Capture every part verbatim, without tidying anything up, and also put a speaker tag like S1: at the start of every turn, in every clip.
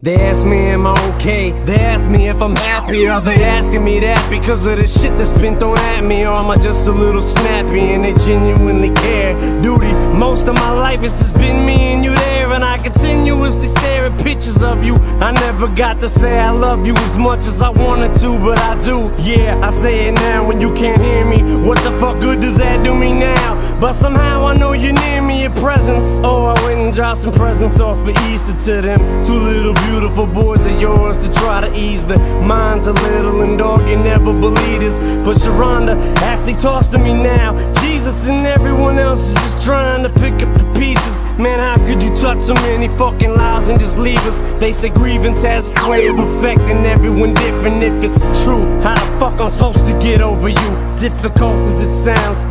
S1: They ask me am I okay, they ask me if I'm happy. Are they asking me that because of the shit that's been thrown at me? Or am I just a little snappy and they genuinely care? Duty, most of my life it's just been me and you there, and I continuously stare at pictures of you. I never got to say I love you as much as I wanted to, but I do. Yeah, I say it now when you can't hear me. What the fuck good does that do me now? But somehow I know you're near me, your presence. Oh, I went and dropped some presents off for Easter to them two little beautiful boys of yours to try to ease the minds a little. And dog, you never believe this, but Sharonda actually talks to me now. Jesus and everyone else is just trying to pick up the pieces. Man, how could you touch so many fucking lives and just leave us? They say grievance has a way of affecting everyone different. If it's true, how the fuck I'm supposed to get over you? Difficult as it sounds.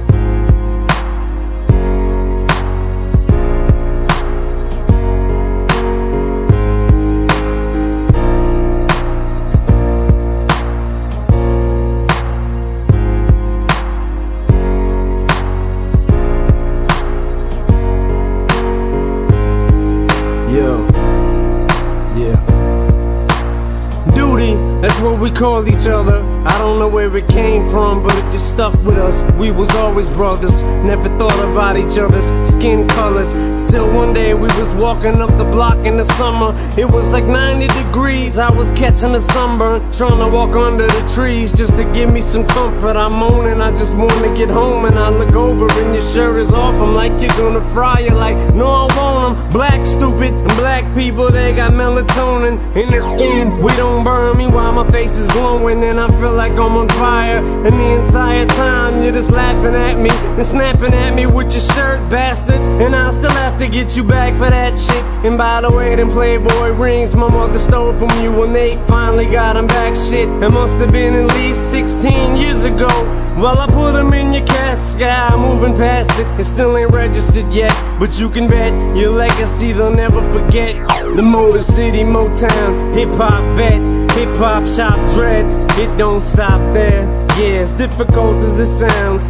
S1: That's what we call each other. I don't know where it came from, but it just stuck with us. We was always brothers, never thought about each other's skin colors. Till one day we was walking up the block in the summer. It was like ninety degrees, I was catching a sunburn, trying to walk under the trees just to give me some comfort. I'm moaning, I just want to get home, and I look over and your shirt is off. I'm like, you're gonna fry. You're like, no I won't. I'm black, stupid, and black people, they got melatonin in their skin. We don't burn me while my face is glowing, and I feel like I'm on fire. And the entire time you're just laughing at me and snapping at me with your shirt, bastard. And I still have to get you back for that shit. And by the way, them Playboy rings my mother stole from you when they finally got them back. Shit, it must have been at least sixteen years ago. Well, I put them in your casket, I'm moving past it. It still ain't registered yet, but you can bet your legacy they'll never forget. The Motor City Motown hip-hop vet, hip-hop shop dreads, it don't stop there. Yeah, as difficult as it sounds.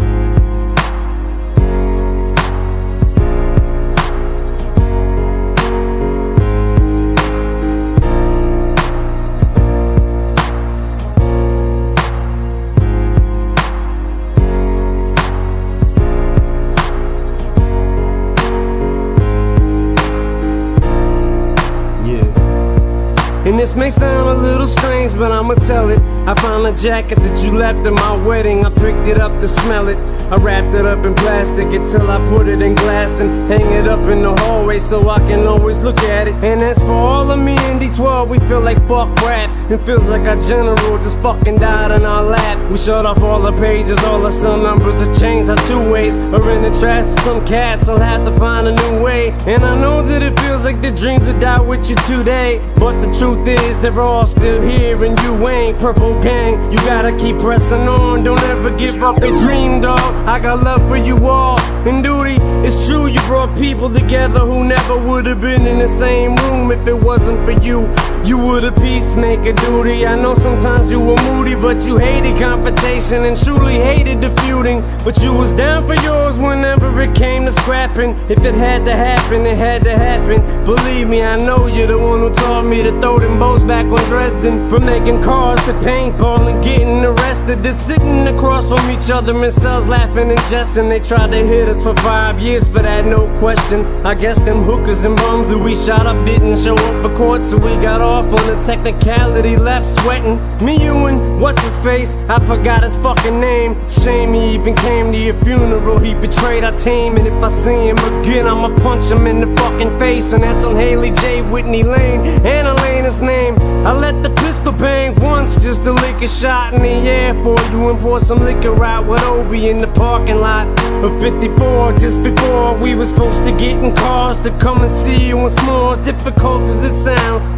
S1: And this may sound a little strange, but I'ma tell it. I found a jacket that you left at my wedding. I picked it up to smell it. I wrapped it up in plastic until I put it in glass and hang it up in the hallway so I can always look at it. And as for all of me in D twelve, we feel like fuck rap. It feels like our general just fucking died in our lap. We shut off all the pages, all our cell numbers have changed our two ways. Or in the trash of some cats, I'll have to find a new way. And I know that it feels like the dreams would die with you today, but the truth is they're all still here and you ain't. Purple gang, you gotta keep pressing on. Don't ever give up your dream, dog. I got love for you all. And duty, it's true you brought people together who never would have been in the same room if it wasn't for you. You were the peacemaker, duty. I know sometimes you were moody, but you hated confrontation and truly hated the feuding. But you was down for yours whenever it came to scrapping. If it had to happen, it had to happen. Believe me, I know you're the one who taught me to throw them bows back on Dresden. From making cars to paintball and getting arrested, they're sitting across from each other in cells laughing and jesting. They tried to hit us for five years for that, no question. I guess them hookers and bums that we shot up didn't show up for court, so we got off on the technicality, left sweating. Me, you, and what's his face? I forgot his fucking name. Shame he even came to your funeral. He betrayed our team, and if I see him again, I'ma punch him in the fucking face. And that's on Haley J. Whitney Lane and Elena's name. I let the pistol bang once just to lick a shot in the air for you and pour some liquor out with Obi in the parking lot of fifty-four. Just before we were supposed to get in cars to come and see you once more. As difficult as it sounds,